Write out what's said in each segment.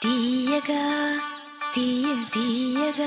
తీయగా తీయ తీయగా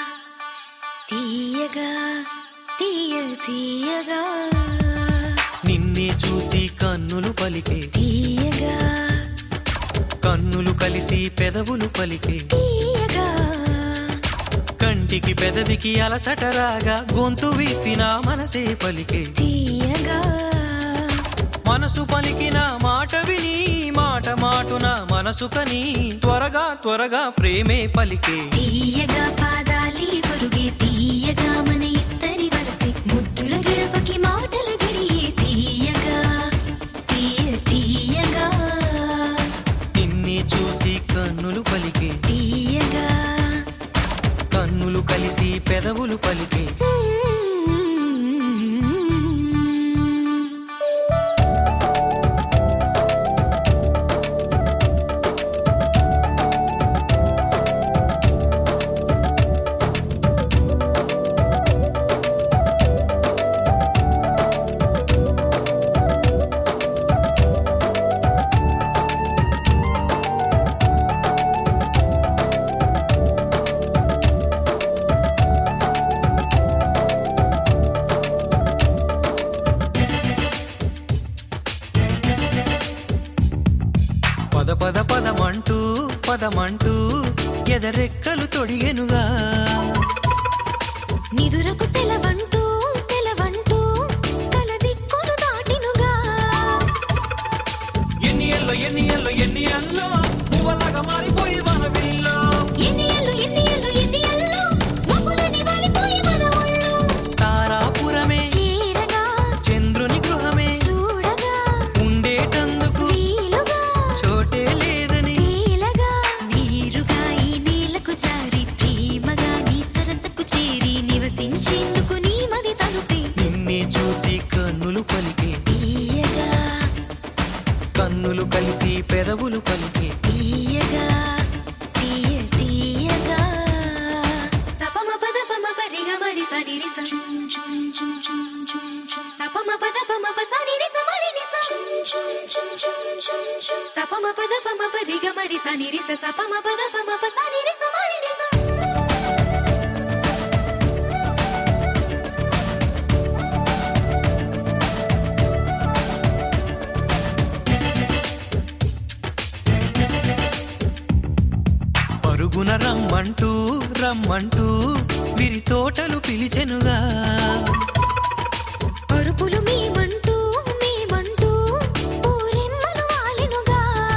తీయగా తీయ తీయగా నిన్నే చూసి కన్నులు పలికే తీయగా కన్నులు కలిసి పెదవులు పలికే తీయగా కంటికి పెదవికి అలసట రాగా గొంతు విప్పిన మనసే పలికే తీయగా మనసు పలికిన మాట విని మాట మాటున మనసు కని త్వరగా త్వరగా ప్రేమే పలికే తీయగా పాదాలి పొరుగే తీయగా మన ఇద్దరి వరసే ముద్దుల గడపకి మాటల గడియే తీయగా తీయ తీయగా నిన్నే చూసి కన్నులు పలికే తీయగా కన్నులు కలిసి పెదవులు పలికే పద పద పదమంటూ పదమంటూ ఎదరెక్కలు తొడిగెనుగా నిదురకు సెలవంటూ సెలవంటూ కల దిక్కులు దాటినుగా ఎన్ని ఎల్లో పువ్వలాగా మారిపోయి వనవిల్లో ఎన్ని ఏళ్ళు మబ్బులని వాలిపోయి మన ఒళ్ళు తారాపురమే చీరగా చంద్రుని గృహమే చూడగా ఉండేటందుకు వీలుగా చోటే లేదని తేలగా నీరుగా ఈ నీళ్లకు జారి ప్రేమగా నీ సరసకు చేరి నివసించేందుకు నీ మది తలుపే నిన్నే చూసి కన్నులు పలికే తీయగా కన్నులు కలిసి పెదవులు పలికే తీయగా తీయ తీయగా సపమ పద పమ పరిగ మరి సరి రి స చుం చుం చుం చుం చుం చుం సపమ పద పమ ప సరి రి స మరి ని స చుం చుం చుం చుం చుం చుం సపమ పద పమ పరిగ మరి సని రి స సపమ పద పమ ప సని రి స మరి ని స పరుగున రమ్మంటూ రమ్మంటూ విరి తోటలు పిలిచెనుగా అరుపులు మేమంటూ మేమంటూ ఊరెమ్మలు వాలినుగా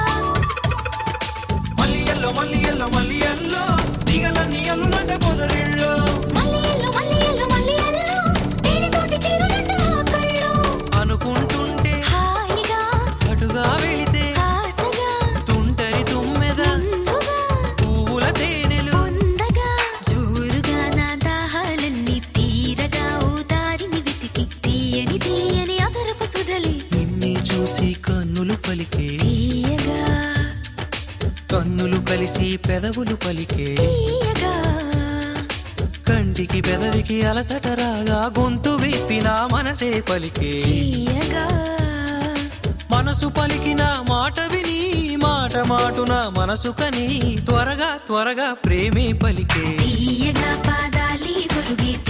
మల్లి ఎల్లో దిగలన్నీ అల్లులంట పొదరిల్లో మల్లియల్లో తేనెతోటి తీరునంట ఆకళ్ళు అనుకుంటుంటే హాయిగా అటుగా వెళితే ఆశగా తుంటరి తుమ్మెద ముందుగా పువ్వుల తేనెలు ఉండగా జోరుగా నా దాహాలన్నీ తీరగా ఓ దారిని వెతికి తీయని తీయని అదరపు సుధలి నిన్నే చూసి కన్నులు పలికే తీయగా కన్నులు కలిసి పెదవులు పలికే తీయగా కంటికి పెదవికి అలసట రాగా గొంతు విప్పిన మనసే పలికే తీయగా మనసు పలికిన మాట విని మాట మాటున మనసు కని త్వరగా త్వరగా ప్రేమే పలికే తీయగా పాదాలి పొరుగే